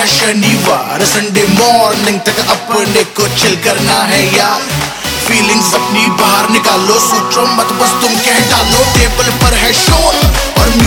शनिवार Sunday morning तक अपने को चिल करना है यार। फीलिंग्स अपनी बाहर निकालो, सोचो मत बस तुम कह डालो। टेबल पर है शोर और